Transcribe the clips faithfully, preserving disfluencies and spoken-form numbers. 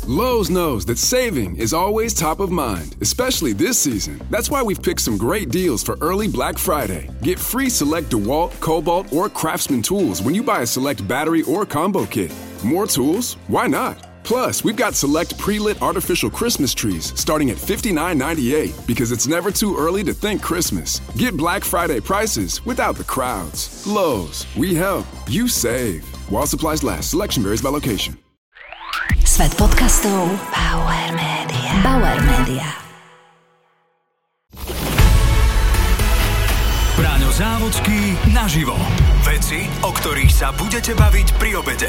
Lowe's knows that saving is always top of mind, especially this season. That's why we've picked some great deals for early Black Friday. Get free select DeWalt, Cobalt, or Craftsman tools when you buy a select battery or combo kit. More tools? Why not? Plus, we've got select pre-lit artificial Christmas trees starting at fifty-nine ninety-eight because it's never too early to think Christmas. Get Black Friday prices without the crowds. Lowe's, we help, you save. While supplies last, selection varies by location. Svet podcastov Bauer Media. Bauer Media. Braňo Závodský naživo. Veci, o ktorých sa budete baviť pri obede.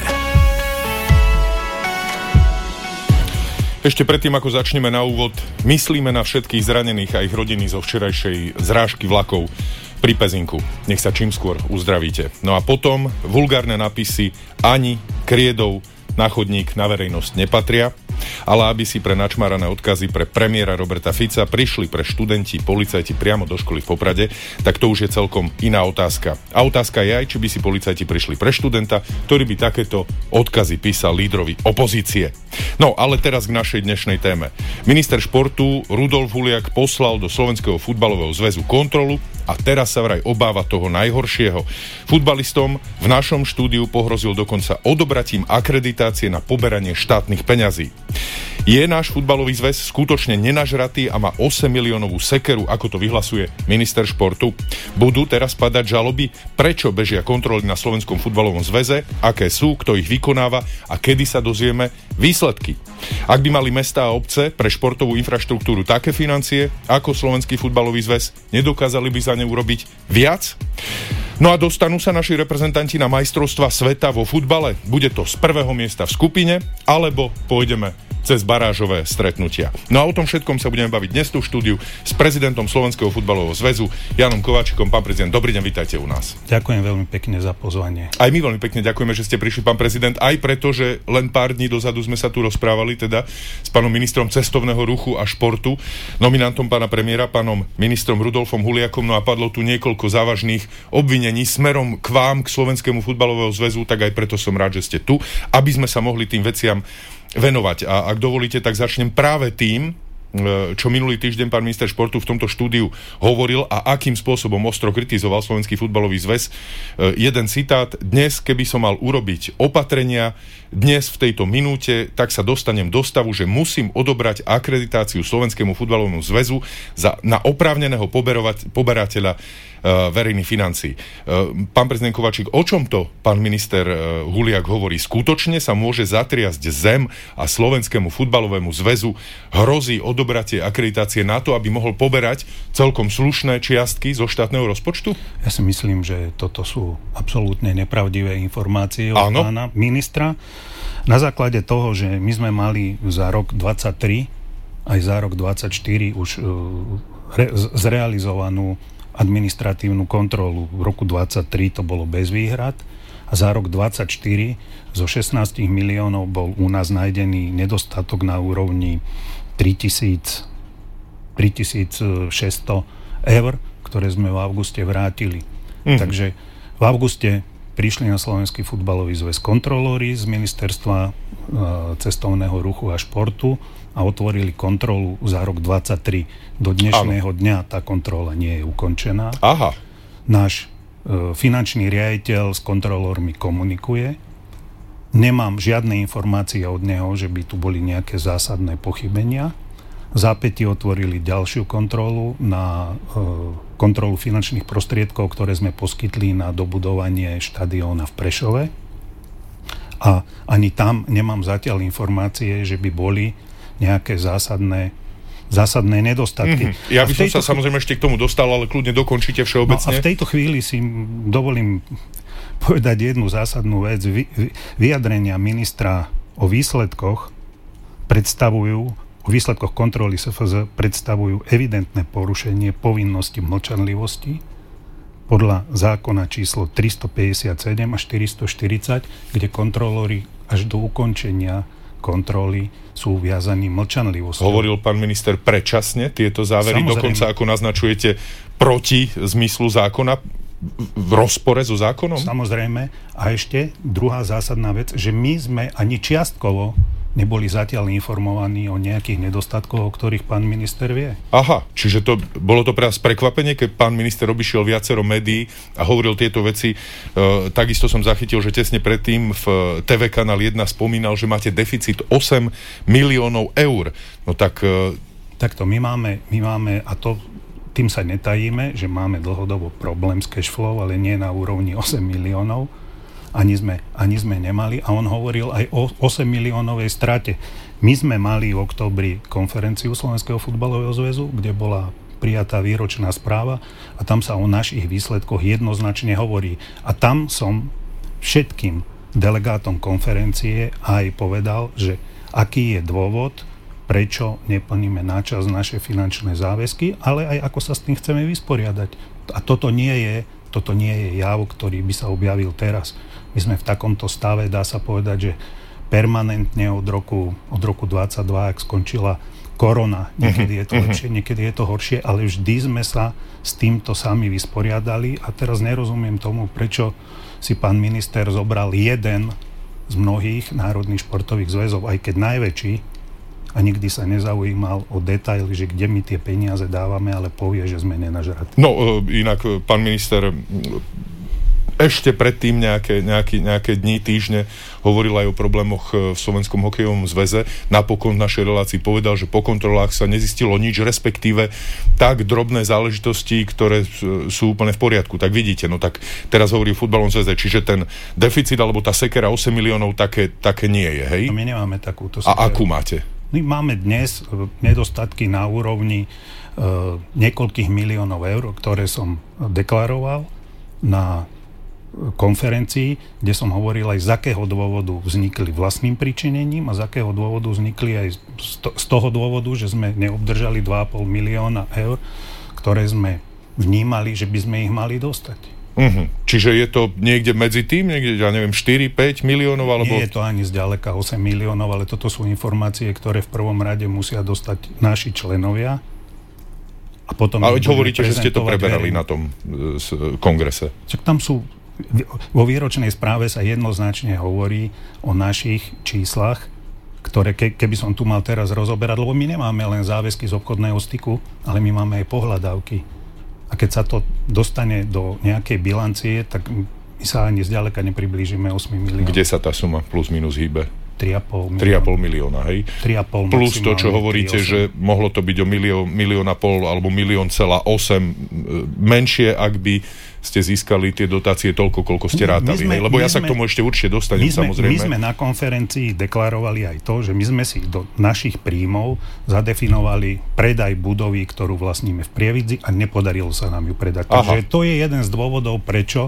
Ešte predtým, ako začneme na úvod, myslíme na všetkých zranených a ich rodiny zo včerajšej zrážky vlakov pri Pezinku. Nech sa čím skôr uzdravíte. No a potom vulgárne nápisy ani kriedou na chodník na verejnosť nepatria, ale aby si pre načmárané odkazy pre premiéra Roberta Fica prišli pre študenti, policajti priamo do školy v Poprade, tak to už je celkom iná otázka. A otázka je aj, či by si policajti prišli pre študenta, ktorý by takéto odkazy písal lídrovi opozície. No, ale teraz k našej dnešnej téme. Minister športu Rudolf Huliak poslal do Slovenského futbalového zväzu kontrolu a teraz sa vraj obáva toho najhoršieho. Futbalistom v našom štúdiu pohrozil dokonca odobratím akreditácie na poberanie štátnych peňazí. Je náš futbalový zväz skutočne nenažratý a má osem miliónovú sekeru, ako to vyhlasuje minister športu? Budú teraz padať žaloby? Prečo bežia kontroly na Slovenskom futbalovom zväze? Aké sú? Kto ich vykonáva? A kedy sa dozvieme výsledky? Ak by mali mestá a obce pre športovú infraštruktúru také financie ako Slovenský futbalový zväz, nedokázali by za ne urobiť viac? No a dostanú sa naši reprezentanti na majstrovstvá sveta vo futbale? Bude to z prvého miesta v skupine, alebo pôjdeme cez barážové stretnutia? No a o tom všetkom sa budeme baviť dnes tu v štúdiu s prezidentom Slovenského futbalového zväzu Jánom Kováčikom. Pán prezident, dobrý deň, vítajte u nás. Ďakujem veľmi pekne za pozvanie. Aj my veľmi pekne ďakujeme, že ste prišli, pán prezident, aj preto, že len pár dní dozadu sme sa tu rozprávali teda s pánom ministrom cestovného ruchu a športu, nominantom pána premiéra, pánom ministrom Rudolfom Huliakom, no a padlo tu niekoľko závažných obvinení smerom k vám, k Slovenskému futbalového zväzu, tak aj preto som rád, že ste tu, aby sme sa mohli tým veciam venovať. A ak dovolíte, tak začnem práve tým, čo minulý týždeň pán minister športu v tomto štúdiu hovoril a akým spôsobom ostro kritizoval Slovenský futbalový zväz. Jeden citát: dnes, keby som mal urobiť opatrenia, dnes v tejto minúte, tak sa dostanem do stavu, že musím odobrať akreditáciu Slovenskému futbalovému zväzu za, na oprávneného poberateľa uh, verejných financií. Uh, pán prezident Kováčik, o čom to pán minister uh, Huliak hovorí? Skutočne sa môže zatriasť zem a Slovenskému futbalovému zväzu hrozí odobratie akreditácie na to, aby mohol poberať celkom slušné čiastky zo štátneho rozpočtu? Ja si myslím, že toto sú absolútne nepravdivé informácie od Áno. pána ministra. Na základe toho, že my sme mali za rok dvadsaťtri aj za rok dvadsaťštyri už re, zrealizovanú administratívnu kontrolu. V roku dvadsaťtri to bolo bez výhrad a za rok dvadsaťštyri zo šestnásť miliónov bol u nás nájdený nedostatok na úrovni tritisícšesťsto eur, ktoré sme v auguste vrátili. Mm. Takže v auguste prišli na Slovenský futbalový zväz kontrolóri z ministerstva e, cestovného ruchu a športu a otvorili kontrolu za rok dvadsaťtri. Do dnešného Áno. dňa tá kontrola nie je ukončená. Aha. Náš e, finančný riaditeľ s kontrolórmi komunikuje. Nemám žiadne informácie od neho, že by tu boli nejaké zásadné pochybenia. Zápäti otvorili ďalšiu kontrolu na e, kontrolu finančných prostriedkov, ktoré sme poskytli na dobudovanie štadióna v Prešove. A ani tam nemám zatiaľ informácie, že by boli nejaké zásadné, zásadné nedostatky. Mm-hmm. Ja by som sa chvíli... samozrejme ešte k tomu dostal, ale kľudne dokončite všeobecne. No a v tejto chvíli si dovolím povedať jednu zásadnú vec. Vy, vyjadrenia ministra o výsledkoch predstavujú O výsledkoch kontroly es ef zet predstavujú evidentné porušenie povinnosti mlčanlivosti podľa zákona číslo tristopäťdesiatsedem a štyristoštyridsať, kde kontrolóri až do ukončenia kontroly sú viazaní mlčanlivosťou. Hovoril pán minister predčasne tieto závery, Samozrejme. Dokonca, ako naznačujete, proti zmyslu zákona, v rozpore so zákonom? Samozrejme. A ešte druhá zásadná vec, že my sme ani čiastkovo neboli zatiaľ informovaní o nejakých nedostatkoch, o ktorých pán minister vie. Aha, čiže to bolo to pre vás prekvapenie, keď pán minister obišiel viacero médií a hovoril tieto veci. E, takisto som zachytil, že tesne predtým v té vé kanál jeden spomínal, že máte deficit osem miliónov eur. No tak... E... Takto, my máme, my máme, a to tým sa netajíme, že máme dlhodobo problém s cashflow, ale nie na úrovni osem miliónov. Ani sme, ani sme nemali. A on hovoril aj o osem miliónovej strate. My sme mali v októbri konferenciu Slovenského futbalového zväzu, kde bola prijatá výročná správa a tam sa o našich výsledkoch jednoznačne hovorí. A tam som všetkým delegátom konferencie aj povedal, že aký je dôvod, prečo neplníme načas naše finančné záväzky, ale aj ako sa s tým chceme vysporiadať. A toto nie je, toto nie je jav, ktorý by sa objavil teraz. My sme v takomto stave, dá sa povedať, že permanentne od roku, od roku dvadsaťdva, ak skončila korona, niekedy je to lepšie, niekedy je to horšie, ale vždy sme sa s týmto sami vysporiadali a teraz nerozumiem tomu, prečo si pán minister zobral jeden z mnohých národných športových zväzov, aj keď najväčší, a nikdy sa nezaujímal o detaily, že kde my tie peniaze dávame, ale povie, že sme nenažratí. No, inak pán minister ešte predtým nejaké, nejaké, nejaké dni, týždne hovoril aj o problémoch v Slovenskom hokejovom zväze. Napokon v našej relácii povedal, že po kontrolách sa nezistilo nič, respektíve tak drobné záležitosti, ktoré sú úplne v poriadku. Tak vidíte, no tak teraz hovorí o futbalovom zväze, čiže ten deficit alebo tá sekera osem miliónov také, také nie je, hej? A my nemáme takúto sekeru. sekeru. A akú máte? My máme dnes nedostatky na úrovni uh, niekoľkých miliónov eur, ktoré som deklaroval na konferencii, kde som hovoril aj z akého dôvodu vznikli vlastným pričinením a z akého dôvodu vznikli aj z toho dôvodu, že sme neobdržali dva a pol milióna eur, ktoré sme vnímali, že by sme ich mali dostať. Uh-huh. Čiže je to niekde medzi tým, niekde, ja neviem, štyri päť miliónov? Alebo... Nie je to ani zďaleka osem miliónov, ale toto sú informácie, ktoré v prvom rade musia dostať naši členovia. A potom ale hovoríte, že ste to preberali verejne na tom uh, kongrese. Čak tam sú vo výročnej správe sa jednoznačne hovorí o našich číslach, ktoré ke, keby som tu mal teraz rozoberať, lebo my nemáme len záväzky z obchodného styku, ale my máme aj pohľadávky. A keď sa to dostane do nejakej bilancie, tak my sa ani zďaleka nepriblížime osem miliónov. Kde sa tá suma plus minus hýbe? tri a pol milióna. tri a pol milióna, hej? tri a pol plus to, čo hovoríte, že mohlo to byť o milión, milión a pol alebo milión celá osem menšie, ak by ste získali tie dotácie toľko, koľko ste rátali. Sme, Lebo ja sa sme, k tomu ešte určite dostanem, my sme, samozrejme. My sme na konferencii deklarovali aj to, že my sme si do našich príjmov zadefinovali predaj budovy, ktorú vlastníme v Prievidzi a nepodarilo sa nám ju predať. Aha. Takže to je jeden z dôvodov, prečo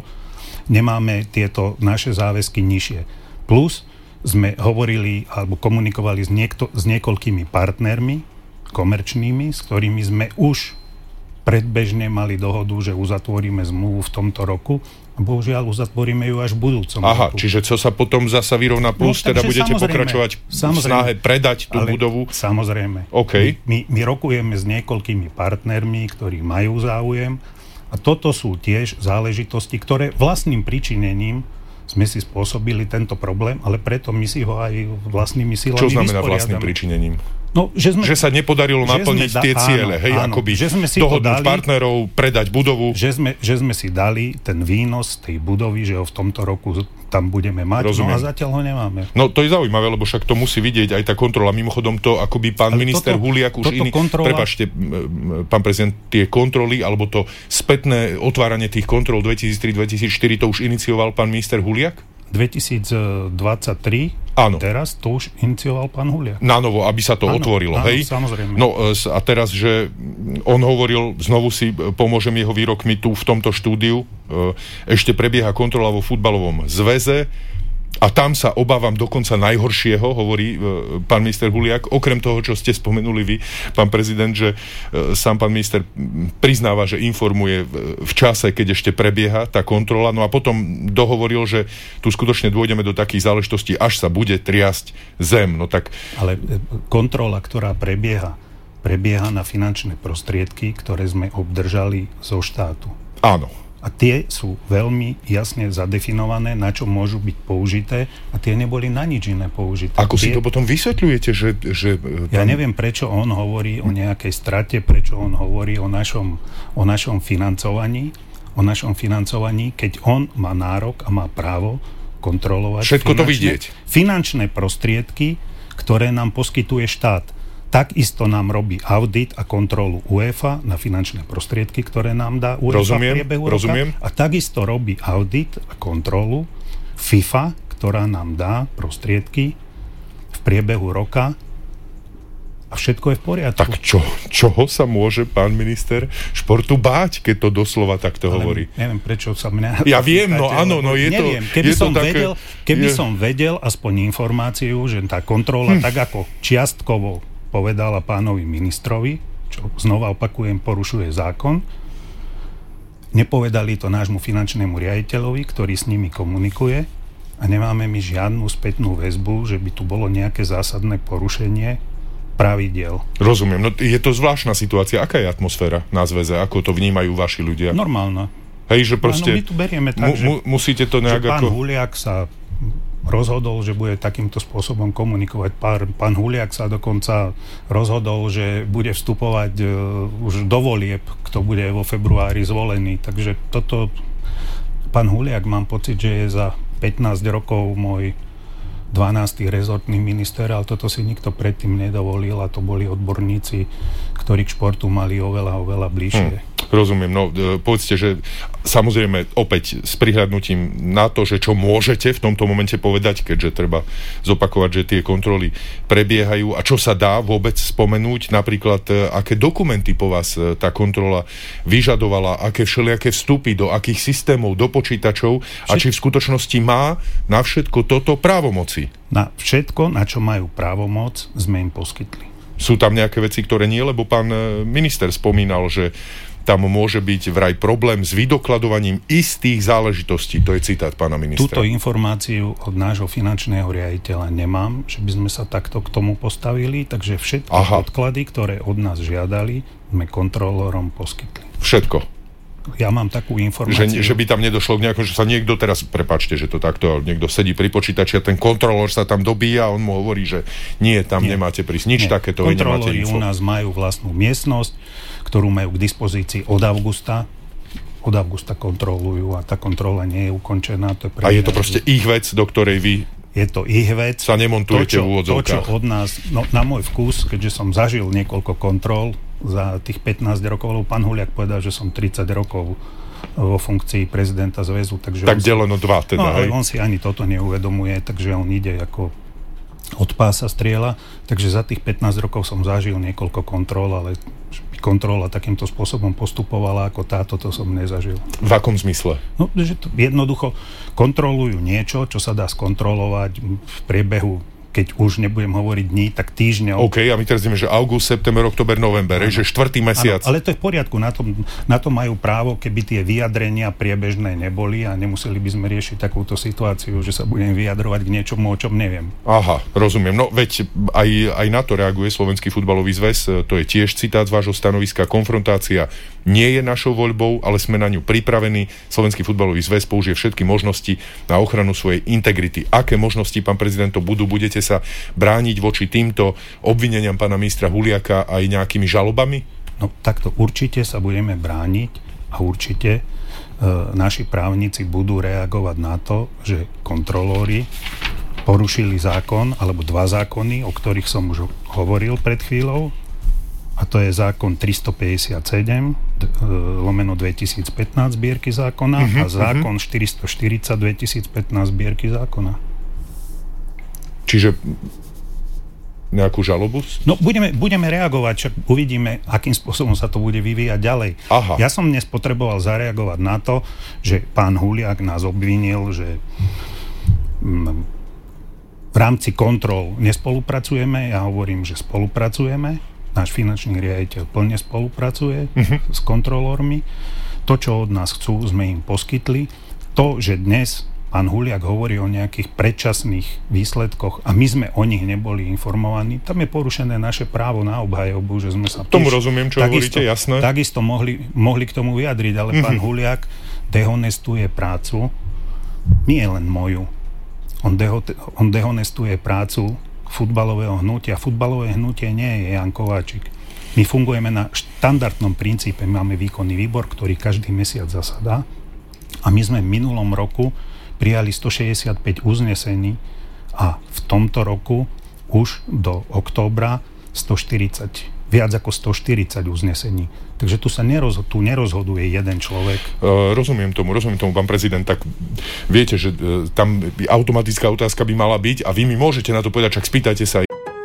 nemáme tieto naše záväzky nižšie. Plus sme hovorili alebo komunikovali s, niekto, s niekoľkými partnermi komerčnými, s ktorými sme už predbežne mali dohodu, že uzatvoríme zmluvu v tomto roku. Bohužiaľ, uzatvoríme ju až v budúcom Aha, roku. čiže co sa potom zasa vyrovná plus, no, teda budete pokračovať v snahe predať tú ale, budovu? Samozrejme. Okay. My, my rokujeme s niekoľkými partnermi, ktorí majú záujem a toto sú tiež záležitosti, ktoré vlastným pričinením sme si spôsobili tento problém, ale preto my si ho aj vlastnými silami Čo znamená vysporiadame. vlastným pričinením? No, že, sme, že sa nepodarilo naplniť da, tie ciele, áno, hej, áno, akoby dohodnúť dali, partnerov, predať budovu. Že sme, že sme si dali ten výnos tej budovy, že ho v tomto roku tam budeme mať, Rozumiem. no a zatiaľ ho nemáme. No to je zaujímavé, lebo však to musí vidieť aj tá kontrola. Mimochodom to, akoby pán Ale minister toto, Huliak už iný... Kontrola... Prepáčte, pán prezident, tie kontroly, alebo to spätné otváranie tých kontrol dvetisíctri dvetisícštyri, to už inicioval pán minister Huliak? dvetisícdvadsaťtri, áno. Teraz to už inicioval pán Huliak. Na novo, aby sa to áno, otvorilo, áno, hej? Samozrejme. No a teraz, že on hovoril, znovu si pomôžem jeho výrokmi tu v tomto štúdiu, ešte prebieha kontrola vo futbalovom zväze a tam sa obávam dokonca najhoršieho, hovorí pán minister Huliak, okrem toho, čo ste spomenuli vy, pán prezident, že sám pán minister priznáva, že informuje v čase, keď ešte prebieha tá kontrola, no a potom dohovoril, že tu skutočne dôjdeme do takých záležitostí, až sa bude triasť zem. No tak... Ale kontrola, ktorá prebieha, prebieha na finančné prostriedky, ktoré sme obdržali zo štátu. Áno. A tie sú veľmi jasne zadefinované, na čo môžu byť použité a tie neboli na nič iné použité. Ako tie... si to potom vysvetľujete, že... že Ja pán... neviem, prečo on hovorí o nejakej strate, prečo on hovorí o našom, o našom financovaní, o našom financovaní, keď on má nárok a má právo kontrolovať všetko finančné, to vidieť. finančné prostriedky, ktoré nám poskytuje štát. Takisto nám robí audit a kontrolu UEFA na finančné prostriedky, ktoré nám dá UEFA rozumiem, v priebehu rozumiem. roka. A takisto robí audit a kontrolu FIFA, ktorá nám dá prostriedky v priebehu roka a všetko je v poriadku. Tak čo, čoho sa môže pán minister športu báť, keď to doslova takto Ale hovorí? Neviem, prečo sa mňa... Ja viem, no áno, no je neviem. to... Keby, je som, to také, vedel, keby je... som vedel aspoň informáciu, že tá kontrola, hm. tak ako čiastkovo povedala pánovi ministrovi, čo znova opakujem, porušuje zákon, nepovedali to nášmu finančnému riaditeľovi, ktorý s nimi komunikuje a nemáme my žiadnu spätnú väzbu, že by tu bolo nejaké zásadné porušenie pravidiel. Rozumiem, no je to zvláštna situácia. Aká je atmosféra na zväze? Ako to vnímajú vaši ľudia? Normálna. Hej, že proste... No, my tu berieme tak, mu, mu, musíte to nejak že pán ako... Huliak sa rozhodol, že bude takýmto spôsobom komunikovať. Pán, pán Huliak sa dokonca rozhodol, že bude vstupovať uh, už do volieb, kto bude vo februári zvolený. Takže toto... Pán Huliak, mám pocit, že je za pätnásť rokov môj dvanásty rezortný minister, ale toto si nikto predtým nedovolil a to boli odborníci, ktorí k športu mali oveľa, oveľa bližšie. Hmm. Rozumiem, no povedzte, že samozrejme opäť s prihľadnutím na to, že čo môžete v tomto momente povedať, keďže treba zopakovať, že tie kontroly prebiehajú a čo sa dá vôbec spomenúť, napríklad aké dokumenty po vás tá kontrola vyžadovala, aké všelijaké vstupy, do akých systémov, do počítačov a či v skutočnosti má na všetko toto právomoci. Na všetko, na čo majú právomoc, sme im poskytli. Sú tam nejaké veci, ktoré nie, lebo pán minister spomínal, že tam môže byť vraj problém s vydokladovaním istých záležitostí. To je citát pána ministra. Túto informáciu od nášho finančného riaditeľa nemám, že by sme sa takto k tomu postavili, takže všetky Aha. podklady, ktoré od nás žiadali, sme kontrolórom poskytli. Všetko? Ja mám takú informáciu. Že, že by tam nedošlo k nejakom, že sa niekto teraz, prepáčte, že to takto, niekto sedí pri počítači a ten kontrolór sa tam dobíja a on mu hovorí, že nie, tam nie. nemáte prísť. Nič nie. takéto, nemáte info. Kontrolóri u nás majú vlastnú miestnosť, ktorú majú k dispozícii od augusta. Od augusta kontrolujú a tá kontrola nie je ukončená. To je a je to proste ich vec, do ktorej vy je to ich vec. Sa nemontujete v úvodzovkách. To, čo od nás, no, na môj vkus, keďže som zažil niekoľko kontrol za tých pätnásť rokov, lebo pán Huliak povedal, že som tridsať rokov vo funkcii prezidenta zväzu. Takže tak si, deleno dva teda, no, hej? On si ani toto neuvedomuje, takže on ide ako od pása strieľa. Takže za tých pätnásť rokov som zažil niekoľko kontrol, ale kontrola takýmto spôsobom postupovala ako táto, to som nezažil. V akom zmysle? No, že to jednoducho kontrolujú niečo, čo sa dá skontrolovať v priebehu, keď už nebudem hovoriť dní, tak týždňov. OK, a my teraz vieme, že august, september, október, november, ano. Že štvrtý mesiac. Ano, ale to je v poriadku, na to, na to majú právo, keby tie vyjadrenia priebežné neboli a nemuseli by sme riešiť takúto situáciu, že sa budem vyjadrovať k niečomu, o čom neviem. Aha, rozumiem. No veď aj, aj na to reaguje Slovenský futbalový zväz, to je tiež citát z vášho stanoviska, konfrontácia nie je našou voľbou, ale sme na ňu pripravení. Slovenský futbalový zväz použije všetky možnosti na ochranu svojej integrity. Aké možnosti, pán prezident, to budú? Budete sa brániť voči týmto obvineniam pána ministra Huliaka aj nejakými žalobami? No takto určite sa budeme brániť a určite e, naši právnici budú reagovať na to, že kontrolóri porušili zákon, alebo dva zákony, o ktorých som už hovoril pred chvíľou, a to je zákon tristopäťdesiatsedem lomeno dvetisícpätnásť zbierky zákona uh-huh, a zákon uh-huh. štyristoštyridsať dvetisícpätnásť zbierky zákona. Čiže nejakú žalobu? No budeme, budeme reagovať, však uvidíme, akým spôsobom sa to bude vyvíjať ďalej. Aha. Ja som dnes potreboval zareagovať na to, že pán Huliak nás obvinil, že v rámci kontrol nespolupracujeme. Ja hovorím, že spolupracujeme. Náš finančný riaditeľ plne spolupracuje uh-huh. s kontrolórmi. To, čo od nás chcú, sme im poskytli. To, že dnes pán Huliak hovorí o nejakých predčasných výsledkoch a my sme o nich neboli informovaní, tam je porušené naše právo na obhajobu, že sme sa... Tomu rozumiem, čo takisto, hovoríte, jasné. Takisto mohli, mohli k tomu vyjadriť, ale uh-huh. pán Huliak dehonestuje prácu, nie len moju, on, deho, on dehonestuje prácu futbalového hnutia. Futbalové hnutie nie je Jan Kováčik. My fungujeme na štandardnom princípe. Máme výkonný výbor, ktorý každý mesiac zasadá a my sme v minulom roku prijali stošesťdesiatpäť uznesení a v tomto roku už do októbra stoštyridsať, viac ako stoštyridsať uznesení. Takže tu sa nerozho- tu nerozhoduje jeden človek. Uh, rozumiem tomu, rozumiem tomu, pán prezident, tak viete, že uh, tam automatická otázka by mala byť a vy mi môžete na to povedať, čak spýtajte sa.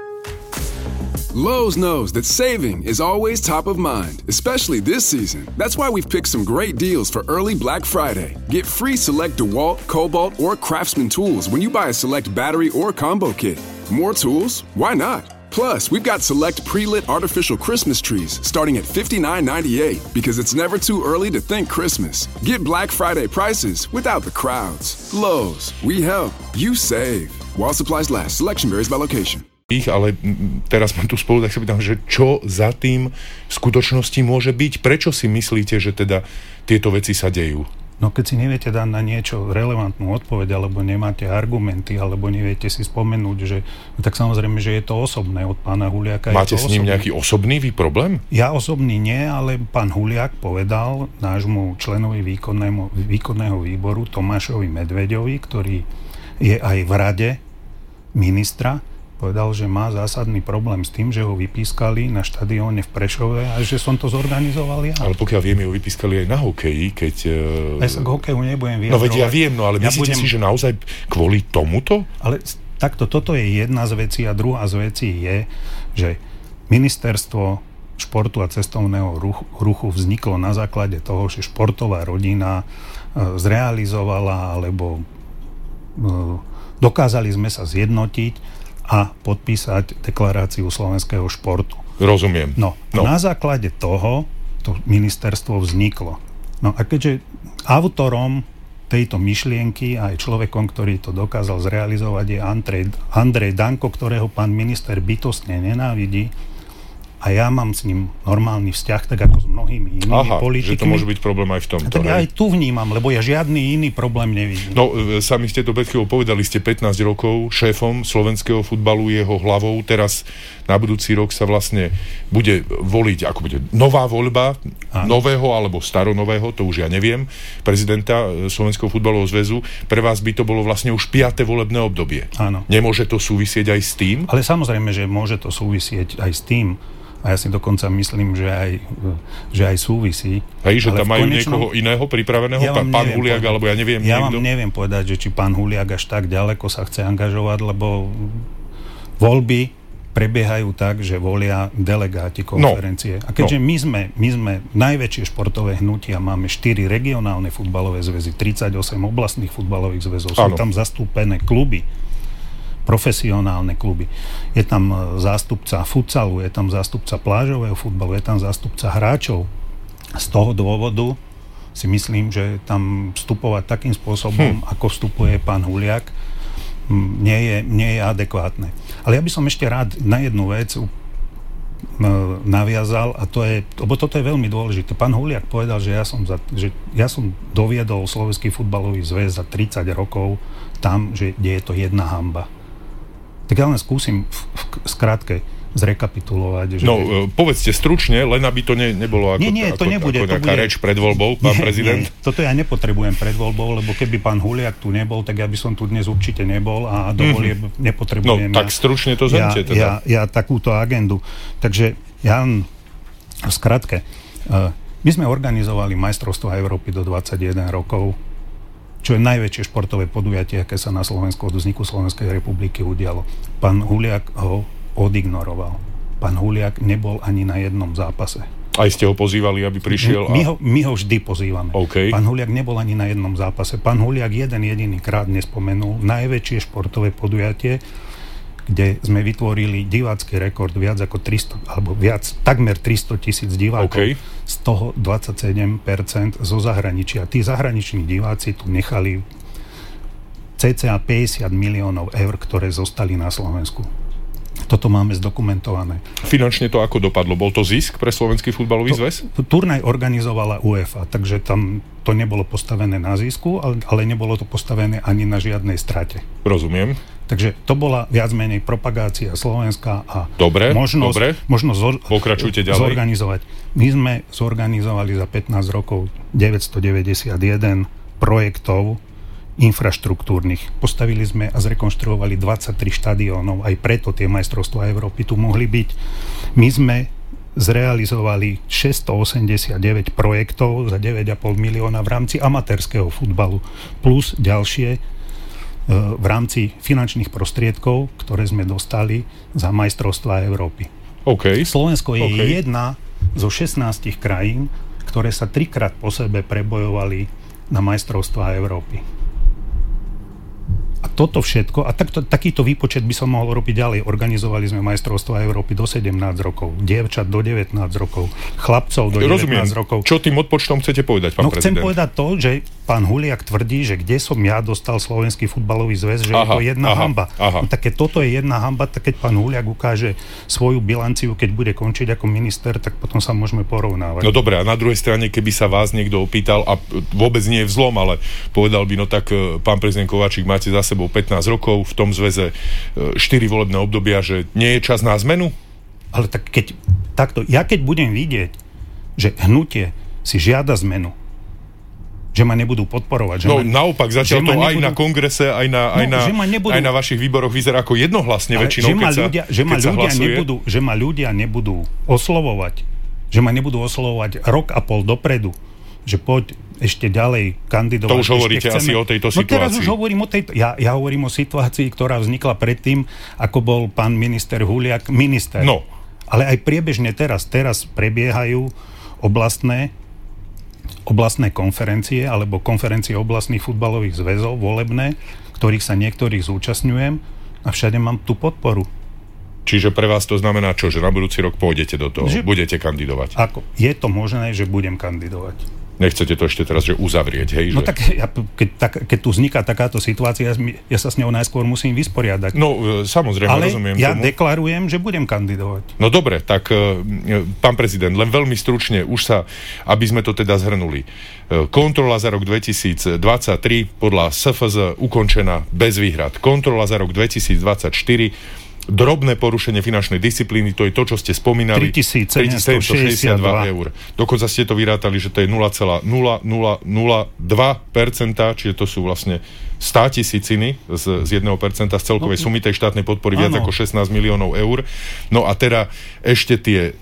Lowe's knows that saving is always top of mind, especially this season. That's why we've picked some great deals for early Black Friday. Get free select DeWalt, Cobalt, or Craftsman tools when you buy a select battery or combo kit. More tools? Why not? Plus, we've got select pre-lit artificial Christmas trees starting at fifty-nine ninety-eight because it's never too early to think Christmas. Get Black Friday prices without the crowds. Lowe's, we help, you save. While supplies last, selection varies by location. Ale teraz mám tu spolu, tak sa pýtam, že čo za tým v skutočnosti môže byť? Prečo si myslíte, že teda tieto veci sa dejú? No keď si neviete dať na niečo relevantnú odpoveď, alebo nemáte argumenty, alebo neviete si spomenúť, že tak samozrejme, že je to osobné od pána Huliaka. Máte s ním osobný. nejaký osobný vy problém? Ja osobný nie, ale pán Huliak povedal nášmu členovi výkonného, výkonného výboru Tomášovi Medveďovi, ktorý je aj v rade ministra, povedal, že má zásadný problém s tým, že ho vypískali na štadióne v Prešove a že som to zorganizoval ja. Ale pokiaľ viem, ho vypískali aj na hokeji, keď... Ja sa k hokeju nebudem vyjadrovať. No veď ja viem, no ale ja myslíte budem... si, že naozaj kvôli tomuto? Ale takto, toto je jedna z vecí a druhá z vecí je, že ministerstvo športu a cestovného ruchu, ruchu vzniklo na základe toho, že športová rodina zrealizovala alebo dokázali sme sa zjednotiť a podpísať deklaráciu slovenského športu. Rozumiem. No, no. Na základe toho to ministerstvo vzniklo. No a keďže autorom tejto myšlienky aj človekom, ktorý to dokázal zrealizovať, je Andrej, Andrej Danko, ktorého pán minister bytostne nenávidí, a ja mám s ním normálny vzťah, tak ako s mnohými inými Aha, politikmi. Že to môže byť problém aj v tomto. Tak ja aj tu vnímam, lebo ja žiadny iný problém nevidím. No, sami ste to pred chvíľou povedali, ste pätnásť rokov šéfom slovenského futbalu, jeho hlavou. Teraz na budúci rok sa vlastne bude voliť, ako bude nová voľba, Áno. nového alebo staronového, to už ja neviem, prezidenta Slovenského futbalového zväzu. Pre vás by to bolo vlastne už piate volebné obdobie. Áno. Nemôže to súvisieť aj s tým? Ale samozrejme, že môže to súvisieť aj s tým. A ja si dokonca myslím, že aj, že aj súvisí. Hej, že tam majú konečnom... niekoho iného pripraveného? Ja pán pán Huliak, povedať, alebo ja neviem Ja niekto? vám neviem povedať, že či pán Huliak až tak ďaleko sa chce angažovať, lebo voľby prebiehajú tak, že volia delegáti konferencie. No, a keďže no. my, sme, my sme najväčšie športové hnutia, máme štyri regionálne futbalové zväzy, tridsaťosem oblastných futbalových zväzov, sú tam zastúpené kluby, profesionálne kluby. Je tam zástupca futsalu, je tam zástupca plážového futbalu, je tam zástupca hráčov. Z toho dôvodu si myslím, že tam vstupovať takým spôsobom, hm. ako vstupuje pán Huliak, nie je, nie je adekvátne. Ale ja by som ešte rád na jednu vec naviazal, a to je, lebo toto je veľmi dôležité. Pán Huliak povedal, že ja som, za, že ja som doviedol Slovenský futbalový zväz za tridsať rokov tam, že kde je to jedna hanba. Tak ja len skúsim v, v skrátke zrekapitulovať. Že... No, povedzte stručne, len aby to ne, nebolo ako, nie, nie, to ako, nebude, ako nejaká to bude... reč pred voľbou, pán nie, prezident. Nie, toto ja nepotrebujem pred voľbou, lebo keby pán Huliak tu nebol, tak ja by som tu dnes určite nebol a do volieb mm-hmm. nepotrebujem. No, tak stručne to zhrňte ja, teda. Ja, ja takúto agendu. Takže ja v skratke, my sme organizovali majstrovstvo Európy do dvadsaťjeden rokov, čo je najväčšie športové podujatie, aké sa na Slovensku od vzniku Slovenskej republiky udialo. Pán Huliak ho odignoroval. Pán Huliak nebol ani na jednom zápase. Aj ste ho pozývali, aby prišiel? My, a... my, ho, my ho vždy pozývame. Okay. Pán Huliak nebol ani na jednom zápase. Pán Huliak jeden jediný krát nespomenul najväčšie športové podujatie, kde sme vytvorili divácky rekord viac ako tristo, alebo viac, takmer tristo tisíc divákov. Okay. Z toho dvadsaťsedem percent zo zahraničia. Tí zahraniční diváci tu nechali cca päťdesiat miliónov eur, ktoré zostali na Slovensku. Toto máme zdokumentované. Finančne to ako dopadlo? Bol to zisk pre Slovenský futbalový zväz? Turnaj organizovala UEFA, takže tam to nebolo postavené na zisku, ale, ale nebolo to postavené ani na žiadnej strate. Rozumiem. Takže to bola viac menej propagácia Slovenska a dobre, možnosť, dobre. možnosť zor, Pokračujte ďalej. zorganizovať. My sme zorganizovali za pätnásť rokov deväťstodeväťdesiatjeden projektov infraštruktúrnych. Postavili sme a zrekonštruovali dvadsaťtri štadiónov, aj preto tie majstrovstvá Európy tu mohli byť. My sme zrealizovali šesťstoosemdesiatdeväť projektov za deväť a pol milióna v rámci amatérskeho futbalu, plus ďalšie e, v rámci finančných prostriedkov, ktoré sme dostali za majstrovstvá Európy. Okay. Slovensko je okay. jedna zo šestnástich krajín, ktoré sa trikrát po sebe prebojovali na majstrovstvá Európy. A toto všetko, a takto, takýto výpočet by som mohol robiť ďalej. Organizovali sme majstrovstvá Európy do sedemnásť rokov, dievčat do devätnásť rokov, chlapcov do devätnásť Rozumiem. rokov. Čo tým odpočtom chcete povedať, pán no, prezident? Chcem povedať to, že pán Huliak tvrdí, že kde som ja dostal Slovenský futbalový zväz, že aha, je to jedna aha, hamba. Aha. No, tak keď toto je jedna hamba, tak keď pán Huliak ukáže svoju bilanciu, keď bude končiť ako minister, tak potom sa môžeme porovnávať. No dobre, a na druhej strane, keby sa vás niekto opýtal, a vôbec nie je vzlom, ale povedal by, no tak pán prezident Kováčik, máte za sebou pätnásť rokov, v tom zväze štyri volebné obdobia, že nie je čas na zmenu? Ale tak keď, takto, ja keď budem vidieť, že hnutie si žiada zmenu, že ma nebudú podporovať. Že no ma, naopak, zatiaľ to nebudú, aj na kongrese, aj na, no, aj, na, nebudú, aj na vašich výboroch vyzerá ako jednohlasne väčšinou, že ma keď ľudia, sa, že ma keď sa ľudia hlasuje. Nebudú, že ma ľudia nebudú oslovovať, že ma nebudú oslovovať rok a pol dopredu, že poď ešte ďalej kandidovať. To už hovoríte asi o tejto situácii. No teraz už hovorím o tejto, ja, ja hovorím o situácii, ktorá vznikla predtým, ako bol pán minister Huliak minister. No. Ale aj priebežne teraz, teraz prebiehajú oblastné oblastné konferencie alebo konferencie oblastných futbalových zväzov, volebné, ktorých sa niektorých zúčastňujem a všade mám tú podporu. Čiže pre vás to znamená čo? Že na budúci rok pôjdete do toho? Že budete kandidovať? Ako? Je to možné, že budem kandidovať. Nechcete to ešte teraz, že uzavrieť, hej? No že... tak, ja, keď, tak, keď tu vzniká takáto situácia, ja sa s ňou najskôr musím vysporiadať. No, samozrejme, ale rozumiem ja tomu. deklarujem, že budem kandidovať. No dobre, tak pán prezident, len veľmi stručne, už sa, aby sme to teda zhrnuli. Kontrola za rok dvetisícdvadsaťtri podľa es ef zet ukončená bez výhrad. Kontrola za rok dvetisícdvadsaťštyri drobné porušenie finančnej disciplíny, to je to, čo ste spomínali. tritisícsedemstošesťdesiatdva eur. Dokonca ste to vyrátali, že to je nula celá nula nula nula dva percenta, čiže to sú vlastne státisíciny z, z jedného percenta z celkovej sumy tej štátnej podpory, viac ako šestnásť miliónov eur. No a teda ešte tie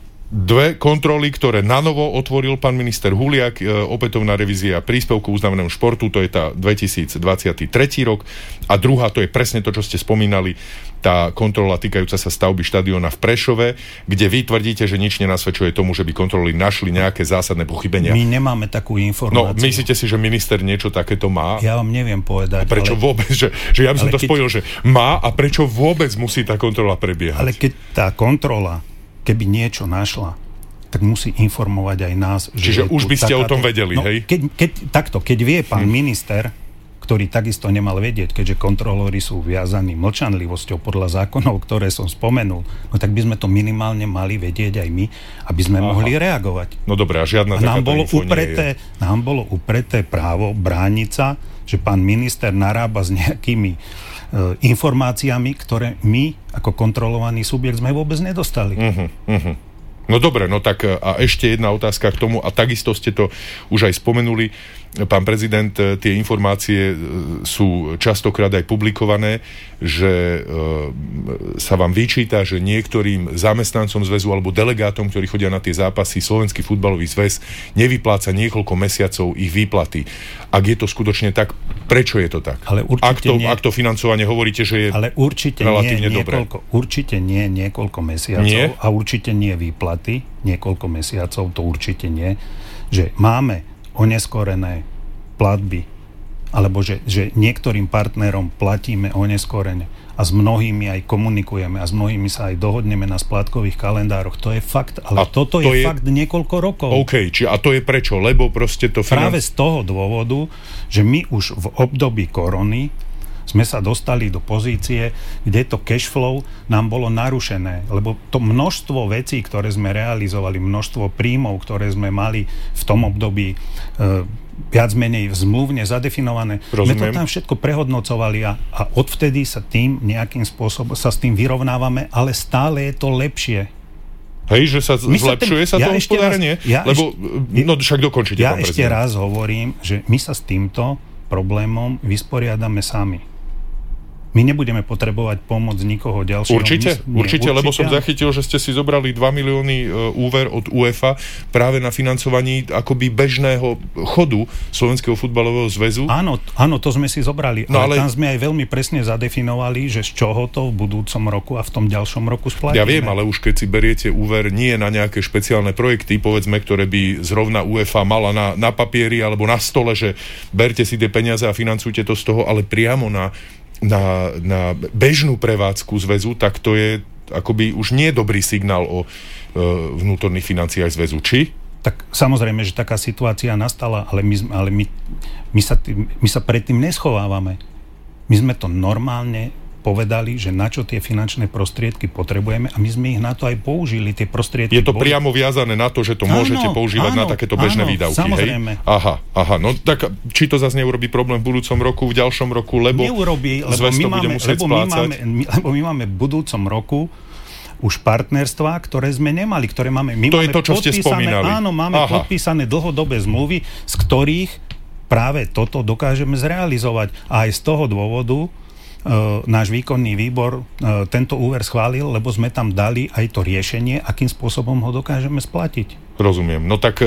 dve kontroly, ktoré nanovo otvoril pán minister Huliak, e, opätovná revízia príspevku uznavenému športu, to je tá dvetisícdvadsaťtri rok, a druhá, to je presne to, čo ste spomínali, tá kontrola týkajúca sa stavby štadióna v Prešove, kde vy tvrdíte, že nič nenasvedčuje tomu, že by kontroly našli nejaké zásadné pochybenia. My nemáme takú informáciu. No, myslíte si, že minister niečo takéto má? Ja vám neviem povedať. A prečo ale... vôbec? Že, že ja by som to keď... spojil, že má, a prečo vôbec musí tá kontrola prebiehať? Ale keď tá kontrola, keby niečo našla, tak musí informovať aj nás. Čiže už by ste takáto... o tom vedeli, no, hej? Keď, keď, takto, keď vie pán hm. minister, ktorý takisto nemal vedieť, keďže kontrolóri sú viazaní mlčanlivosťou podľa zákonov, ktoré som spomenul, no tak by sme to minimálne mali vedieť aj my, aby sme Aha. mohli reagovať. No dobré, a žiadna a nám takáto bolo info upreté, nie je. Nám bolo upreté právo brániť sa, že pán minister narába s nejakými e, informáciami, ktoré my, ako kontrolovaný subjekt, sme vôbec nedostali. Uh-huh, uh-huh. No dobre, no tak a ešte jedna otázka k tomu, a takisto ste to už aj spomenuli, pán prezident, tie informácie sú častokrát aj publikované, že e, sa vám vyčíta, že niektorým zamestnancom zväzu alebo delegátom, ktorí chodia na tie zápasy, Slovenský futbalový zväz nevypláca niekoľko mesiacov ich výplaty. Ak je to skutočne tak, prečo je to tak? Ale ak, to, nie, ak to financovanie hovoríte, že je ale určite relatívne nie, dobré. Niekoľko, určite nie niekoľko mesiacov nie? a určite nie výplaty niekoľko mesiacov, to určite nie. Že máme oneskorené platby, alebo že, že niektorým partnerom platíme oneskorene a s mnohými aj komunikujeme a s mnohými sa aj dohodneme na splátkových kalendároch. To je fakt, ale a toto to je, je fakt niekoľko rokov. OK, či a to je prečo? Lebo proste to... Financ... Práve z toho dôvodu, že my už v období korony sme sa dostali do pozície, kde to cash flow nám bolo narušené, lebo to množstvo vecí, ktoré sme realizovali, množstvo príjmov, ktoré sme mali v tom období e, viac menej zmluvne zadefinované. Rozumiem. My to tam všetko prehodnocovali a, a odvtedy sa tým nejakým spôsobom sa s tým vyrovnávame, ale stále je to lepšie. Hej, že sa my zlepšuje sa, ten, sa to ja hospodárenie? Ja Lebo, ešte, no však dokončite, ja pán prezident. Ja ešte raz hovorím, že my sa s týmto problémom vysporiadame sami. My nebudeme potrebovať pomoc nikoho ďalšieho. Určite, my, určite, nie, určite, lebo som zachytil, že ste si zobrali dva milióny e, úver od UEFA práve na financovaní akoby bežného chodu Slovenského futbalového zväzu. Áno, áno, to sme si zobrali, no, ale, ale tam sme aj veľmi presne zadefinovali, že z čoho to v budúcom roku a v tom ďalšom roku splatíme. Ja viem, ale už keď si beriete úver nie na nejaké špeciálne projekty, povedzme, ktoré by zrovna UEFA mala na, na papieri alebo na stole, že berte si tie peniaze a financujte to z toho, ale priamo na Na, na bežnú prevádzku zväzu, tak to je akoby už nie dobrý signál o e, vnútorných financiách zväzu. Či? Tak samozrejme, že taká situácia nastala, ale my, ale my, my, sa, tým, my sa predtým neschovávame. My sme to normálne povedali, že na čo tie finančné prostriedky potrebujeme a my sme ich na to aj použili. Tie prostriedky je to boli... priamo viazané na to, že to áno, môžete používať áno, na takéto bežné áno, výdavky. Samozrejme. Hej? Aha, aha. No tak či to zase neurobí problém v budúcom roku, v ďalšom roku, lebo neurobí, lebo zväz my to máme, bude musieť lebo splácať. My máme, my, lebo my máme v budúcom roku už partnerstvá, ktoré sme nemali, ktoré máme... My to máme je to, čo ste spomínali. Áno, máme aha. podpísané dlhodobé zmluvy, z ktorých práve toto dokážeme zrealizovať. A aj z toho dôvodu Uh, náš výkonný výbor uh, tento úver schválil, lebo sme tam dali aj to riešenie, akým spôsobom ho dokážeme splatiť. Rozumiem. No tak,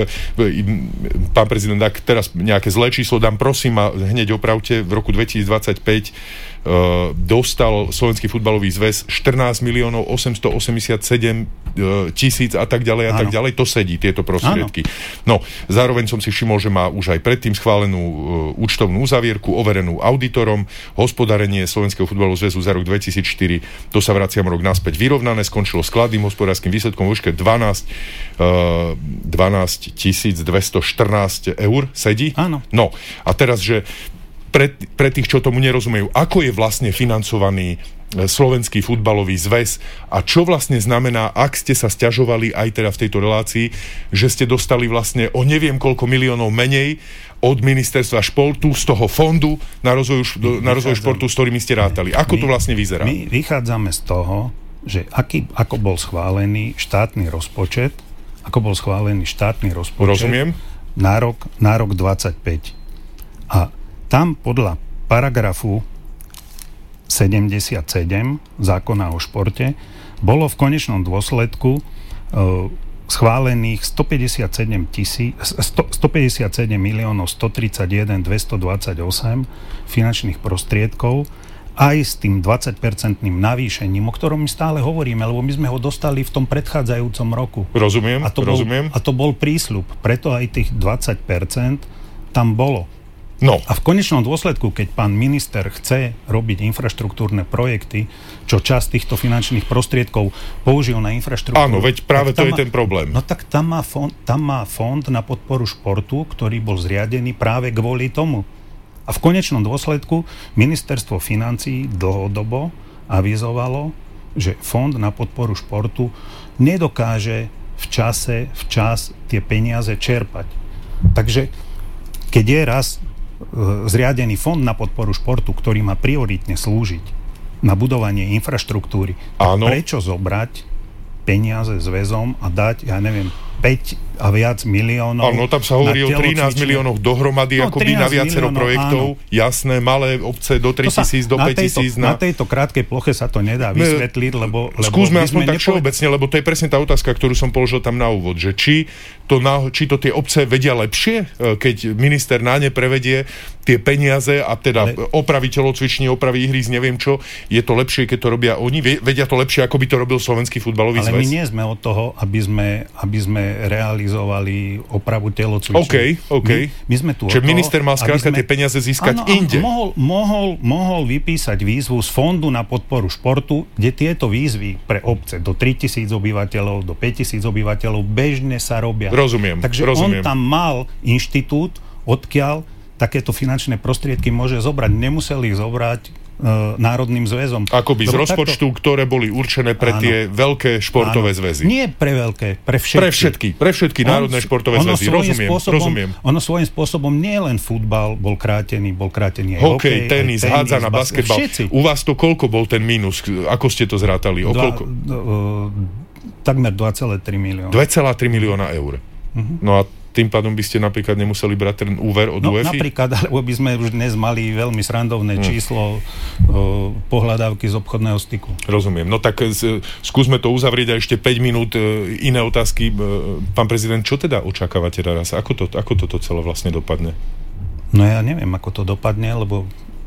pán prezident, ak teraz nejaké zlé číslo dám, prosím a hneď opravte, v roku dvetisícdvadsaťpäť uh, dostal Slovenský futbalový zväz štrnásť miliónov osemstoosemdesiatsedem tisíc a tak ďalej a Áno. tak ďalej. To sedí, tieto prostriedky. Áno. No, zároveň som si všimol, že má už aj predtým schválenú uh, účtovnú uzavierku, overenú auditorom, hospodárenie Slovenského futbalového zväzu za rok dvetisícštyri, to sa vraciam rok naspäť vyrovnané, skončilo skladným hospodárskym výsledkom vo výške dvanásť uh, dvanásť tisíc dvestoštrnásť eur, sedí? Áno. No, a teraz, že pre, pre tých, čo tomu nerozumejú, ako je vlastne financovaný Slovenský futbalový zväz a čo vlastne znamená, ak ste sa sťažovali aj teda v tejto relácii, že ste dostali vlastne o neviem koľko miliónov menej od ministerstva športu, z toho fondu na rozvoj, na rozvoj športu, s ktorými ste rátali. Ako my, to vlastne vyzerá? My vychádzame z toho, že aký, ako bol schválený štátny rozpočet, ako bol schválený štátny rozpočet Rozumiem. na rok, na rok dvadsaťpäť. A tam podľa paragrafu sedemdesiatsedem zákona o športe bolo v konečnom dôsledku e, schválených stopäťdesiatsedem miliónov stotridsaťjeden tisíc dvestodvadsaťosem finančných prostriedkov aj s tým dvadsaťpercentným navýšením, o ktorom my stále hovoríme, lebo my sme ho dostali v tom predchádzajúcom roku. Rozumiem, a to rozumiem. Bol, a to bol prísľub, preto aj tých dvadsať percent tam bolo. No. A v konečnom dôsledku, keď pán minister chce robiť infraštruktúrne projekty, čo časť týchto finančných prostriedkov použil na infraštruktúru... Áno, veď práve to je má, ten problém. No tak tam má, fond, tam má fond na podporu športu, ktorý bol zriadený práve kvôli tomu. A v konečnom dôsledku ministerstvo financií dlhodobo avizovalo, že fond na podporu športu nedokáže v čase, včas tie peniaze čerpať. Takže keď je raz zriadený fond na podporu športu, ktorý má prioritne slúžiť na budovanie infraštruktúry, prečo zobrať peniaze zväzom a dať, ja neviem, päť a viac miliónov. Áno, tam sa hovorí o trinásť miliónov dohromady, no, akoby na viacero projektov. Áno. Jasné, malé obce do tritisíc, do päťtisíc. Na... na tejto krátkej ploche sa to nedá vysvetliť, lebo... lebo skúsme aspoň tak nepo... všeobecne, lebo to je presne tá otázka, ktorú som položil tam na úvod, že či to, na, či to tie obce vedia lepšie, keď minister na ne prevedie tie peniaze a teda Ale... opraví telocvične, opraví ihrísk, neviem čo, je to lepšie, keď to robia oni? Vedia to lepšie, ako by to robil Slovenský futbalový zväz? Ale my nie sme od toho, aby sme, aby sme realizovali opravu telocvične. OK, OK. My, my sme tu Čiže toho, minister mal skrátka sme... tie peniaze získať áno, inde. Mohol, mohol, mohol vypísať výzvu z Fondu na podporu športu, kde tieto výzvy pre obce do tritisíc obyvateľov, do päťtisíc obyvateľov bežne sa robia. Rozumiem. Takže rozumiem. on tam mal inštitút, odkiaľ takéto finančné prostriedky môže zobrať. Nemuseli ich zobrať uh, Národným zväzom. Akoby z Lebo rozpočtu, takto... ktoré boli určené pre áno, tie veľké športové áno, zväzy. Nie pre veľké, pre všetky. Pre všetky, pre všetky on, národné športové zväzy. Rozumiem, spôsobom, rozumiem. Ono svojím spôsobom nie len futbal bol krátený, bol krátený aj hokej, hokej, tenis, tenis hádzana, basketbal. Všetci. U vás to koľko bol ten mínus? Ako ste to zrátali? O Dva, koľko? Uh, takmer dva celé tri milióna. dva celé tri milióna eur. Uh-huh. No a tým pádom by ste napríklad nemuseli brať ten úver od no, ú ef í? Napríklad, alebo by sme už dnes mali veľmi srandovné hmm. číslo uh, pohľadávky z obchodného styku. Rozumiem. No tak z, skúsme to uzavrieť a ešte päť minút uh, iné otázky. Uh, pán prezident, čo teda očakávate teraz? Ako to, ako toto celé vlastne dopadne? No ja neviem, ako to dopadne, lebo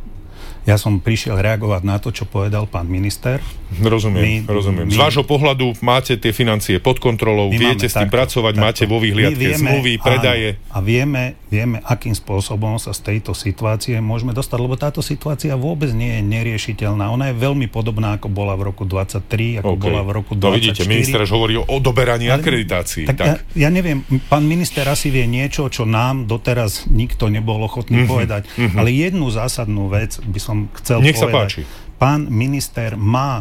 ja som prišiel reagovať na to, čo povedal pán minister. Rozumiem, my, rozumiem. Z my, vášho pohľadu máte tie financie pod kontrolou, viete s tým takto, pracovať, takto. Máte vo výhliadke zmluvy, predaje. Áno, a vieme, vieme, akým spôsobom sa z tejto situácie môžeme dostať, lebo táto situácia vôbec nie je neriešiteľná. Ona je veľmi podobná, ako bola v roku dvadsaťtri, ako okay. bola v roku dvadsaťštyri. No vidíte, minister už hovorí o odoberaní akreditácií. Tak, tak. Ja, ja neviem, pán minister asi vie niečo, čo nám doteraz nikto nebol ochotný mm-hmm, povedať, mm-hmm. ale jednu zásadnú vec by som chcel Nech povedať. Sa páči. Pán minister má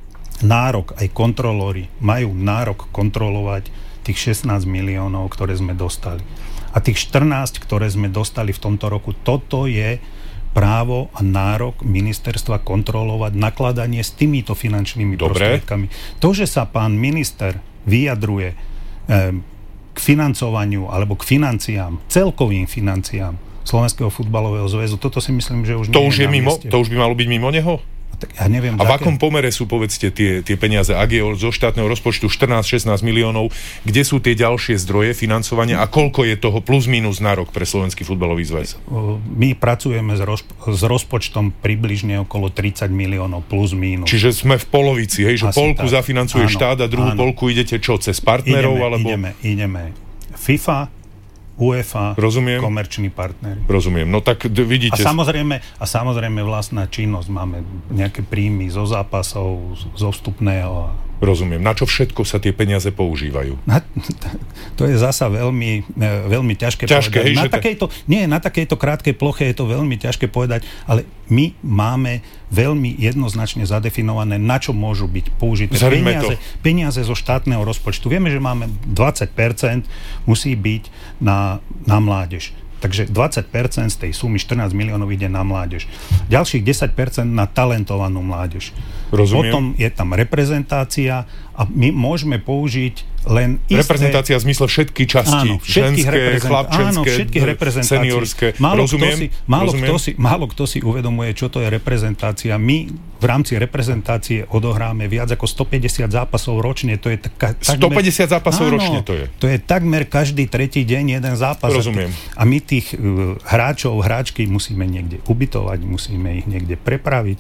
nárok, aj kontrolóri majú nárok kontrolovať tých šestnásť miliónov, ktoré sme dostali. A tých štrnásť, ktoré sme dostali v tomto roku, toto je právo a nárok ministerstva kontrolovať nakladanie s týmito finančnými Dobre. prostriedkami. To, že sa pán minister vyjadruje eh, k financovaniu alebo k financiám, celkovým financiám Slovenského futbalového zväzu, toto si myslím, že už to nie už je, je mimo, mieste. To už by malo byť mimo neho? Tak ja neviem, a v akom pomere sú, povedzte, tie, tie peniaze? Ak je zo štátneho rozpočtu štrnásť šestnásť miliónov, kde sú tie ďalšie zdroje financovania a koľko je toho plus minus na rok pre Slovenský futbalový zväz? My pracujeme s, roz, s rozpočtom približne okolo tridsať miliónov plus minus. Čiže sme v polovici, hej? Že Asi polku tak. zafinancuje áno, štát a druhú áno. polku idete čo? Cez partnerov? Ideme, alebo... ideme, ideme. FIFA, UEFA, Rozumiem. komerční partneri. Rozumiem, no tak d- vidíte... A samozrejme, a samozrejme vlastná činnosť, máme nejaké príjmy zo zápasov, zo vstupného. Rozumiem. Na čo všetko sa tie peniaze používajú? Na, to je zasa veľmi, veľmi ťažké, ťažké povedať. Hej, Na te... takejto, nie, na takejto krátkej ploche je to veľmi ťažké povedať, ale my máme veľmi jednoznačne zadefinované, na čo môžu byť použité peniaze, peniaze zo štátneho rozpočtu. Vieme, že máme dvadsať percent musí byť na, na mládež. Takže dvadsať percent z tej sumy štrnásť miliónov ide na mládež. Ďalších desať percent na talentovanú mládež. Rozumiem. Potom je tam reprezentácia a my môžeme použiť len isté... Reprezentácia v zmysle všetky časti. Áno, všetkých ženské, reprezent... chlapčenské, áno, všetkých reprezentácií. Seniorské. Málo, Rozumiem. Kto si, málo, Rozumiem. Kto si, málo kto si uvedomuje, čo to je reprezentácia. My v rámci reprezentácie odohráme viac ako stopäťdesiat zápasov ročne. To je taká, takmer... stopäťdesiat zápasov áno, ročne to je. To je takmer každý tretí deň jeden zápas. Rozumiem. A my tých uh, hráčov, hráčky musíme niekde ubytovať, musíme ich niekde prepraviť.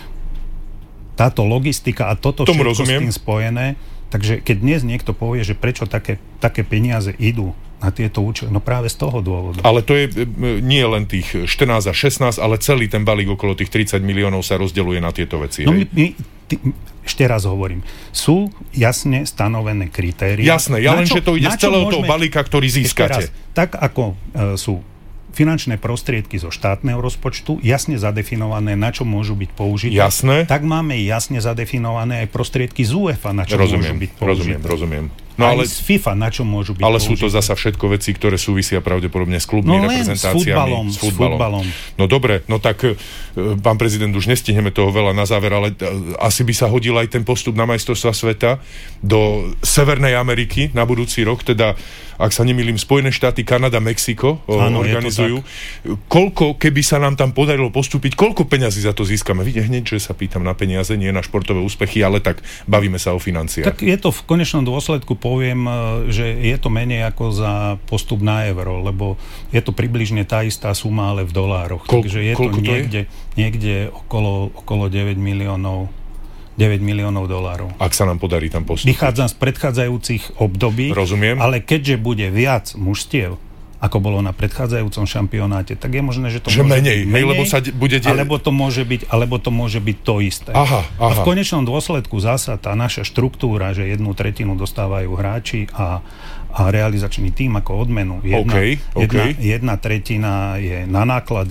Táto logistika a toto Tomu všetko rozumiem. s tým spojené. Takže keď dnes niekto povie, že prečo také, také peniaze idú na tieto účely, no práve z toho dôvodu. Ale to je nie len tých štrnásť a šestnásť, ale celý ten balík okolo tých tridsať miliónov sa rozdeľuje na tieto veci. No my, my, ty, ešte raz hovorím, sú jasne stanovené kritéria. Jasné, ja len, čo, že to ide z celého môžeme, toho balíka, ktorý získate. Raz, tak ako e, sú finančné prostriedky zo štátneho rozpočtu, jasne zadefinované, na čo môžu byť použité. Jasné. Tak máme jasne zadefinované aj prostriedky z UEFA, na čo rozumiem, môžu byť použité. Rozumiem, rozumiem. No aj ale, z FIFA, na čo môžu byť ale použité. sú to zasa všetko veci, ktoré súvisia pravdepodobne s klubmi, no reprezentáciami. S futbalom, s futbalom. S futbalom. No dobre, no tak pán prezident, už nestihneme toho veľa na záver, ale asi by sa hodil aj ten postup na majstrovstvá sveta do Severnej Ameriky na budúci rok, teda ak sa nemýlim, Spojené štáty, Kanada, Mexiko Áno, organizujú. Koľko, keby sa nám tam podarilo postúpiť, koľko peňazí za to získame? Vidíte, hneď, že sa pýtam na peniaze, nie na športové úspechy, ale tak bavíme sa o financiách. Tak je to v konečnom dôsledku, poviem, že je to menej ako za postup na euro, lebo je to približne tá istá suma, ale v dolároch. Kol, Takže je to niekde, to je? niekde okolo, okolo deväť miliónov deväť miliónov dolárov. Ak sa nám podarí tam postúpiť. Vychádzam z predchádzajúcich období. Rozumiem. Ale keďže bude viac mužstiev, ako bolo na predchádzajúcom šampionáte, tak je možné, že to že môže menej, byť menej, lebo sa bude de- alebo to môže byť, alebo to môže byť to isté. Aha, aha. A v konečnom dôsledku zasa tá naša štruktúra, že jednu tretinu dostávajú hráči a, a realizačný tím ako odmenu. Jedna, okay, okay. Jedna, jedna tretina je na náklady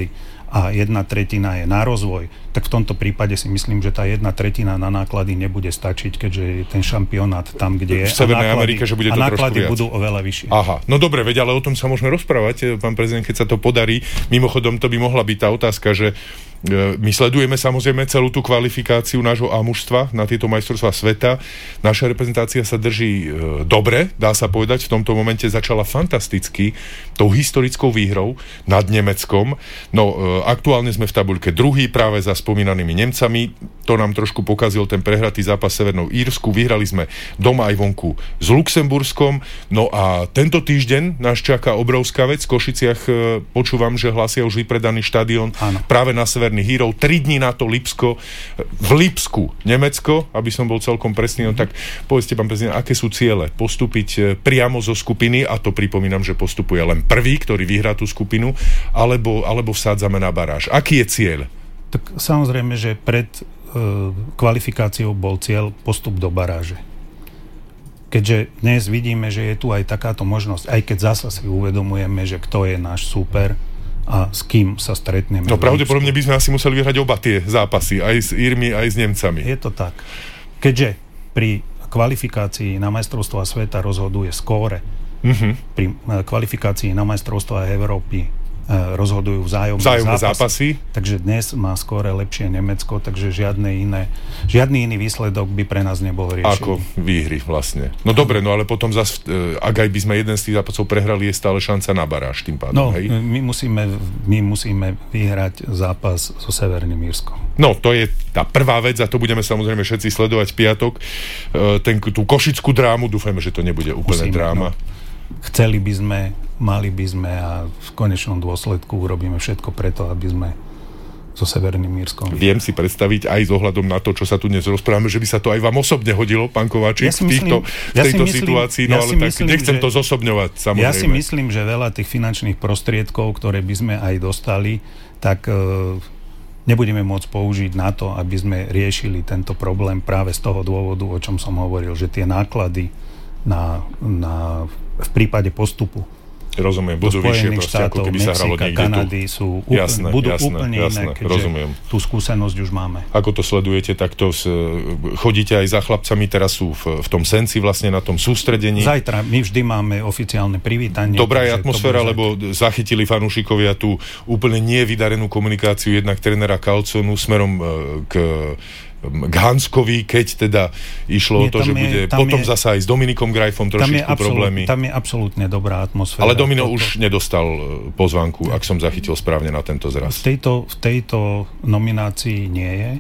a jedna tretina je na rozvoj, tak v tomto prípade si myslím, že tá jedna tretina na náklady nebude stačiť, keďže je ten šampionát tam, kde je. V Severnej náklady, Amerike, že bude to a trošku náklady viac. budú oveľa vyššie. Aha, no dobre, veď, ale o tom sa môžeme rozprávať, pán prezident, keď sa to podarí. Mimochodom, to by mohla byť tá otázka, že my sledujeme samozrejme celú tú kvalifikáciu nášho á mužstva na tieto majstrovstvá sveta. Naša reprezentácia sa drží e, dobre, dá sa povedať. V tomto momente začala fantasticky tou historickou výhrou nad Nemeckom. No, e, aktuálne sme v tabuľke druhý práve za spomínanými Nemcami. To nám trošku pokazil ten prehratý zápas s Severnou Írsku. Vyhrali sme doma aj vonku s Luxemburskom. No a tento týždeň nás čaká obrovská vec. V Košiciach e, počúvam, že hlásia už vypredaný štadión práve na Sever Hírov, tri dní na to Lipsko, v Lipsku, Nemecko, aby som bol celkom presný, no tak povedzte, pán prezident, aké sú ciele? Postúpiť priamo zo skupiny, a to pripomínam, že postupuje len prvý, ktorý vyhrá tú skupinu, alebo, alebo vsádzame na baráž. Aký je cieľ? Tak samozrejme, že pred e, kvalifikáciou bol cieľ postup do baráže. Keďže dnes vidíme, že je tu aj takáto možnosť, aj keď zasa si uvedomujeme, že kto je náš súper, a s kým sa stretneme. No pravdepodobne by sme asi museli vyhrať oba tie zápasy, aj s Írmi, aj s Nemcami. Je to tak. Keďže pri kvalifikácii na majstrovstvá sveta rozhoduje skóre, uh-huh. pri kvalifikácii na majstrovstvá Európy rozhodujú vzájomné, vzájomné zápasy. zápasy. Takže dnes má skóre lepšie Nemecko, takže žiadne iné, žiadny iný výsledok by pre nás nebol riešený. Ako výhry vlastne. No dobre, no ale potom zase, ak aj by sme jeden z tých zápasov prehrali, je stále šanca na baráž tým pádom, no, hej? My musíme, my musíme vyhrať zápas so Severným Írskom. No, to je tá prvá vec a to budeme samozrejme všetci sledovať v piatok. Ten, tú košickú drámu, dúfajme, že to nebude úplne musíme, dráma. No. Chceli by sme, mali by sme a v konečnom dôsledku urobíme všetko preto, aby sme so Severným Írskom. Viem si predstaviť aj s ohľadom na to, čo sa tu dnes rozprávame, že by sa to aj vám osobne hodilo, pán Kováčik, ja v, týchto, myslím, v tejto ja myslím, situácii, no ja ale tak myslím, nechcem že, to zosobňovať, samozrejme. Ja si myslím, že veľa tých finančných prostriedkov, ktoré by sme aj dostali, tak e, nebudeme môcť použiť na to, aby sme riešili tento problém práve z toho dôvodu, o čom som hovoril, že tie náklady na, na v prípade postupu rozumiem, budú vyššie proste, štátov, ako keby Mexika, sa hralo niekde Kanady tu. Sú úplne, jasné, budú jasné, úplne jasné, iné, keďže rozumiem. Tú skúsenosť už máme. Ako to sledujete, tak to s, chodíte aj za chlapcami, teraz sú v, v tom Senci vlastne na tom sústredení. Zajtra, my vždy máme oficiálne privítanie. Dobrá je atmosféra, lebo zachytili fanúšikovia tú úplne nevydarenú komunikáciu jednak trénera Carlsonu smerom k k Hanskovi, keď teda išlo Nie, o to, že je, bude potom je, zasa aj s Dominikom Grajfom trošičku problémy. Tam je absolútne dobrá atmosféra. Ale Domino toto... už nedostal pozvánku, ak som zachytil správne na tento zraz. V tejto, v tejto nominácii nie je,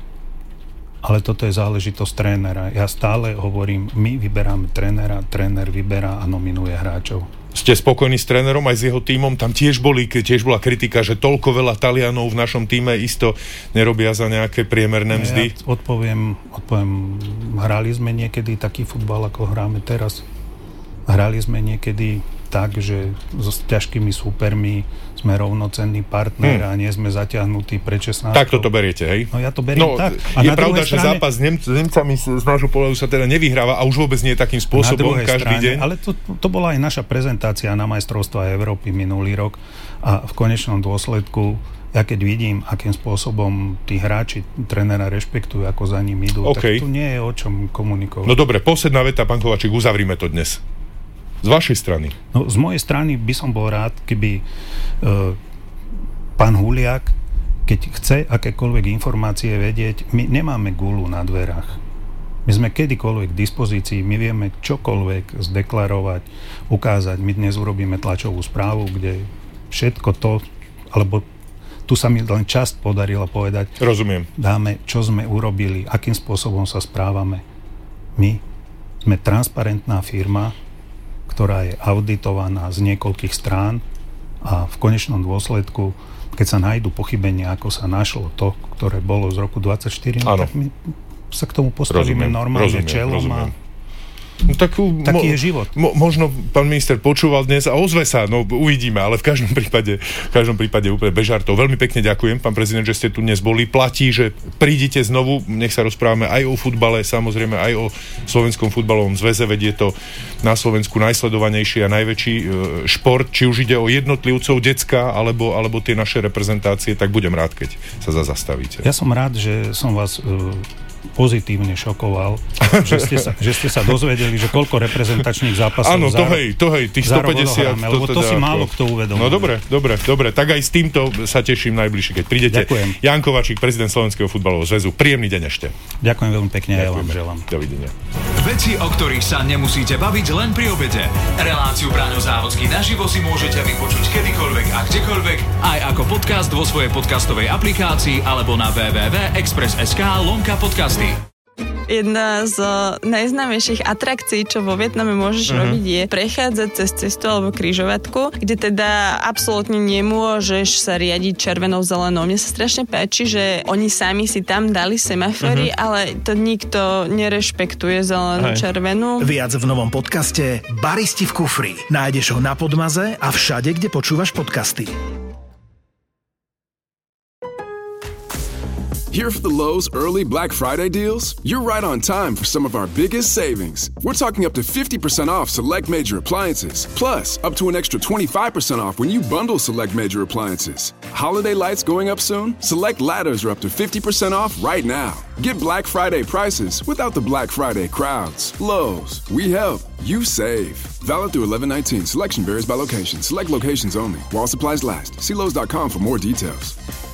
ale toto je záležitosť trénera. Ja stále hovorím, my vyberáme trénera, tréner vyberá a nominuje hráčov. Ste spokojní s trénerom aj s jeho tímom? Tam tiež, boli, tiež bola kritika, že toľko veľa Talianov v našom tíme isto nerobia za nejaké priemerné mzdy. Ja odpoviem, odpoviem, hrali sme niekedy taký futbal, ako hráme teraz. Hrali sme niekedy tak, že so ťažkými súpermi sme rovnocenný partner hmm. a nie sme zatiahnutí pre šestnásť. Tak toto beriete, hej? No ja to beriem no, tak. A je pravda, strane... že zápas s, Nem- s Nemcami z, z nášho pohľadu sa teda nevyhráva a už vôbec nie je takým spôsobom každý strane, deň. Ale to, to bola aj naša prezentácia na majstrovstvá Európy minulý rok a v konečnom dôsledku ja keď vidím, akým spôsobom tí hráči trénera rešpektujú, ako za ním idú, okay. tak tu nie je o čom komunikovať. No dobre, posledná veta, pán Kováčik, uzavrime to dnes. Z vašej strany? No, z mojej strany by som bol rád, keby e, pán Huliak, keď chce akékoľvek informácie vedieť, my nemáme gulu na dverách. My sme kedykoľvek k dispozícii, my vieme čokoľvek zdeklarovať, ukázať. My dnes urobíme tlačovú správu, kde všetko to, alebo tu sa mi len časť podarilo povedať. Rozumiem. Dáme, čo sme urobili, akým spôsobom sa správame. My sme transparentná firma, ktorá je auditovaná z niekoľkých strán a v konečnom dôsledku, keď sa nájdú pochybenia, ako sa našlo to, ktoré bolo z roku dvadsaťštyri, no, tak my sa k tomu postavíme rozumiem, normálne rozumiem, čelom rozumiem. a No, tak, Taký mo, je život. Mo, možno pán minister počúval dnes a ozve sa, no uvidíme, ale v každom prípade, v každom prípade úplne bez žartov. Veľmi pekne ďakujem, pán prezident, že ste tu dnes boli. Platí, že prídite znovu, nech sa rozprávame aj o futbale, samozrejme aj o Slovenskom futbalovom zväze, veď je to na Slovensku najsledovanejší a najväčší e, šport, či už ide o jednotlivcov, decka, alebo, alebo tie naše reprezentácie, tak budem rád, keď sa zastavíte. Ja som rád, že som vás e, pozitívne šokoval, že ste, sa, že ste sa dozvedeli, že koľko reprezentačných zápasov áno, to za, hej, to hej, tých stopäťdesiat. Odohráme, lebo to, to si ako... málo kto uvedomuje. No dobre, dobre, dobre, tak aj s týmto sa teším najbližšie, keď prídete. Ďakujem. Jan Kovačík, prezident Slovenského futbalového zväzu. Príjemný deň ešte. Ďakujem veľmi pekne, ja vám želám. Dovidenia. Veci, o ktorých sa nemusíte baviť len pri obede. Reláciu Braňo Závodský naživo si môžete vypočuť kedykoľvek a kdekoľvek, aj ako podcast vo svojej podcastovej aplikácii alebo na w w w bodka express bodka es ká lomka podcasty. Jedna z najznámejších atrakcií, čo vo Vietname môžeš uh-huh. robiť, je prechádzať cez cestu alebo križovatku, kde teda absolútne nemôžeš sa riadiť červenou, zelenou. Mne sa strašne páči, že oni sami si tam dali semafory, uh-huh. ale to nikto nerešpektuje zelenú, Hej. červenú. Viac v novom podcaste Baristi v kufri. Nájdeš ho na Podmaze a všade, kde počúvaš podcasty. Here for the Lowe's early Black Friday deals? You're right on time for some of our biggest savings. We're talking up to fifty percent off select major appliances, plus up to an extra twenty-five percent off when you bundle select major appliances. Holiday lights going up soon? Select ladders are up to fifty percent off right now. Get Black Friday prices without the Black Friday crowds. Lowe's, we help, you save. Valid through eleven nineteen. Selection varies by location. Select locations only. While supplies last. See Lowe's dot com for more details.